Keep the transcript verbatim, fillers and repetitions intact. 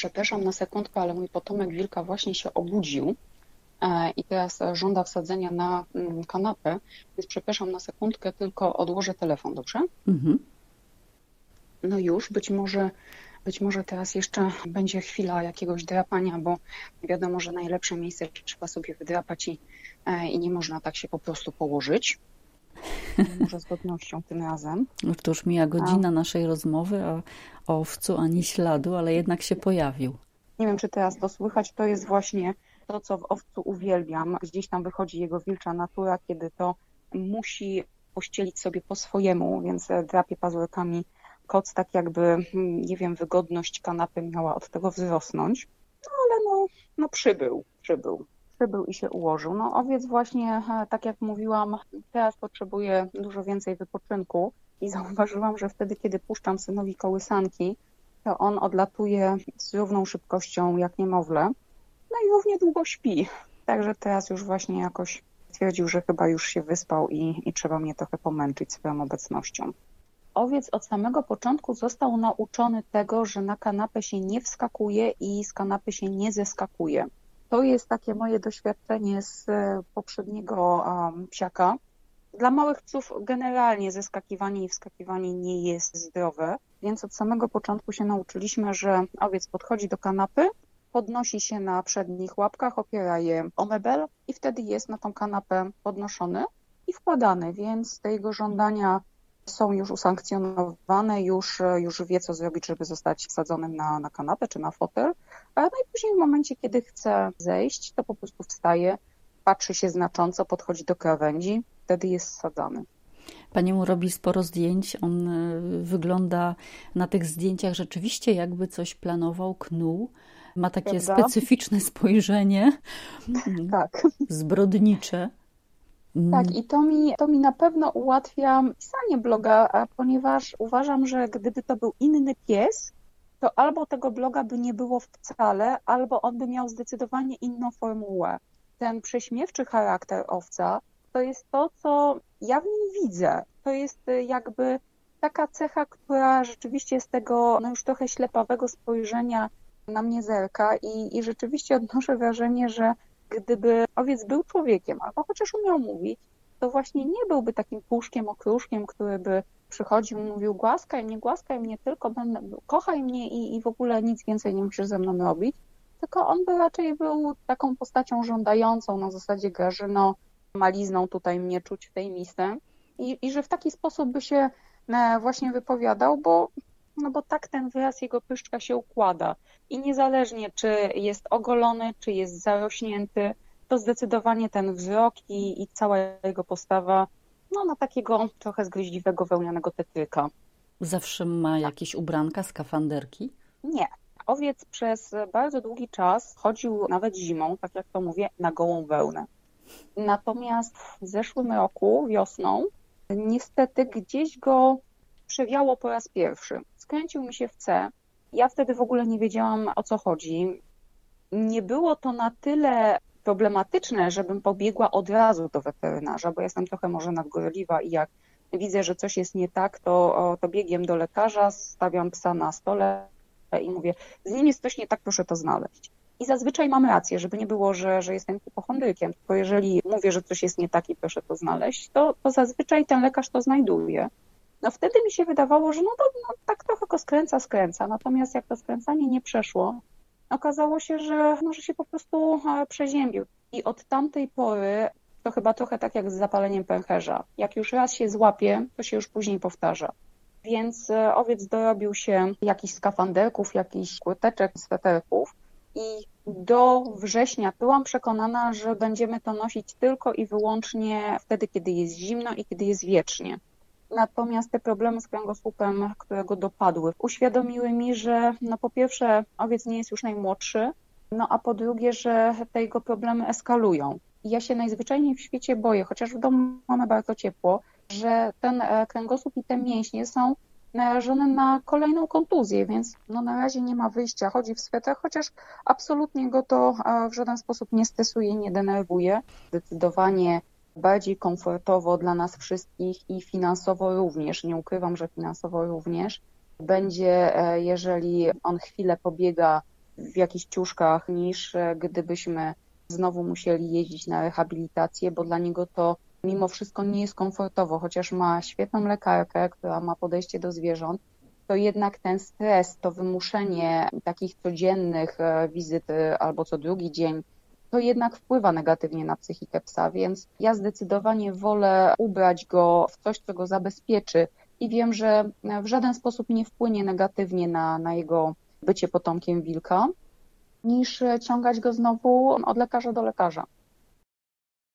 Przepraszam na sekundkę, ale mój potomek wilka właśnie się obudził i teraz żąda wsadzenia na kanapę, więc przepraszam na sekundkę, tylko odłożę telefon, dobrze? Mhm. No już, być może, być może teraz jeszcze będzie chwila jakiegoś drapania, bo wiadomo, że najlepsze miejsce trzeba sobie wydrapać i, i nie można tak się po prostu położyć. Może z godnością tym razem. Już to już mija godzina a... naszej rozmowy, a o owcu ani śladu, ale jednak się pojawił. Nie wiem, czy teraz to słychać, to jest właśnie to, co w owcu uwielbiam. Gdzieś tam wychodzi jego wilcza natura, kiedy to musi pościelić sobie po swojemu, więc drapie pazurkami koc, tak jakby, nie wiem, wygodność kanapy miała od tego wzrosnąć. No ale no, no przybył, przybył. Przybył i się ułożył. No owiec właśnie, tak jak mówiłam, teraz potrzebuje dużo więcej wypoczynku i zauważyłam, że wtedy, kiedy puszczam synowi kołysanki, to on odlatuje z równą szybkością jak niemowlę, no i równie długo śpi. Także teraz już właśnie jakoś stwierdził, że chyba już się wyspał i, i trzeba mnie trochę pomęczyć swoją obecnością. Owiec od samego początku został nauczony tego, że na kanapę się nie wskakuje i z kanapy się nie zeskakuje. To jest takie moje doświadczenie z poprzedniego um, psiaka. Dla małych psów generalnie zeskakiwanie i wskakiwanie nie jest zdrowe, więc od samego początku się nauczyliśmy, że owiec podchodzi do kanapy, podnosi się na przednich łapkach, opiera je o mebel i wtedy jest na tą kanapę podnoszony i wkładany, więc te jego żądania są już usankcjonowane, już, już wie, co zrobić, żeby zostać wsadzonym na, na kanapę czy na fotel. No i później w momencie, kiedy chce zejść, to po prostu wstaje, patrzy się znacząco, podchodzi do krawędzi, wtedy jest wsadzany. Pani mu robi sporo zdjęć, on wygląda na tych zdjęciach rzeczywiście jakby coś planował, knuł. Ma takie Prawda? specyficzne spojrzenie, tak. zbrodnicze. Tak, i to mi, to mi na pewno ułatwia pisanie bloga, ponieważ uważam, że gdyby to był inny pies, to albo tego bloga by nie było wcale, albo on by miał zdecydowanie inną formułę. Ten prześmiewczy charakter owca to jest to, co ja w nim widzę. To jest jakby taka cecha, która rzeczywiście z tego no już trochę ślepawego spojrzenia na mnie zerka i, i rzeczywiście odnoszę wrażenie, że gdyby owiec był człowiekiem, albo chociaż umiał mówić, to właśnie nie byłby takim puszkiem, okruszkiem, który by przychodził i mówił głaskaj mnie, głaskaj mnie, tylko będę, kochaj mnie i, i w ogóle nic więcej nie musisz ze mną robić, tylko on by raczej był taką postacią żądającą na zasadzie Grażyno, malizną tutaj mnie czuć w tej misce i, i że w taki sposób by się właśnie wypowiadał, bo no bo tak ten wyraz jego pyszczka się układa. I niezależnie, czy jest ogolony, czy jest zarośnięty, to zdecydowanie ten wzrok i, i cała jego postawa no, na takiego trochę zgryźliwego wełnianego tetryka. Zawsze ma jakieś ubranka, skafanderki? Nie. Owiec przez bardzo długi czas chodził nawet zimą, tak jak to mówię, na gołą wełnę. Natomiast w zeszłym roku, wiosną, niestety gdzieś go przewiało po raz pierwszy. Skręcił mi się w C. Ja wtedy w ogóle nie wiedziałam, o co chodzi. Nie było to na tyle problematyczne, żebym pobiegła od razu do weterynarza, bo jestem trochę może nadgorliwa i jak widzę, że coś jest nie tak, to, to biegiem do lekarza, stawiam psa na stole i mówię, z nim jest coś nie tak, proszę to znaleźć. I zazwyczaj mam rację, żeby nie było, że, że jestem hipochondrykiem, tylko jeżeli mówię, że coś jest nie tak i proszę to znaleźć, to, to zazwyczaj ten lekarz to znajduje. No wtedy mi się wydawało, że no, to, no tak trochę go skręca, skręca. Natomiast jak to skręcanie nie przeszło, okazało się, że, no, że się po prostu przeziębił. I od tamtej pory to chyba trochę tak jak z zapaleniem pęcherza. Jak już raz się złapie, to się już później powtarza. Więc owiec dorobił się jakichś skafanderków, jakichś kurteczek, sweterków i do września byłam przekonana, że będziemy to nosić tylko i wyłącznie wtedy, kiedy jest zimno i kiedy jest wietrznie. Natomiast te problemy z kręgosłupem, które go dopadły, uświadomiły mi, że no po pierwsze owiec nie jest już najmłodszy, no a po drugie, że te jego problemy eskalują. I ja się najzwyczajniej w świecie boję, chociaż w domu mamy bardzo ciepło, że ten kręgosłup i te mięśnie są narażone na kolejną kontuzję, więc no na razie nie ma wyjścia. Chodzi w swetrach, chociaż absolutnie go to w żaden sposób nie stresuje, nie denerwuje. Zdecydowanie bardziej komfortowo dla nas wszystkich i finansowo również, nie ukrywam, że finansowo również, będzie, jeżeli on chwilę pobiega w jakichś ciuszkach, niż gdybyśmy znowu musieli jeździć na rehabilitację, bo dla niego to mimo wszystko nie jest komfortowo, chociaż ma świetną lekarkę, która ma podejście do zwierząt, to jednak ten stres, to wymuszenie takich codziennych wizyt albo co drugi dzień, to jednak wpływa negatywnie na psychikę psa, więc ja zdecydowanie wolę ubrać go w coś, co go zabezpieczy i wiem, że w żaden sposób nie wpłynie negatywnie na, na jego bycie potomkiem wilka, niż ciągać go znowu od lekarza do lekarza.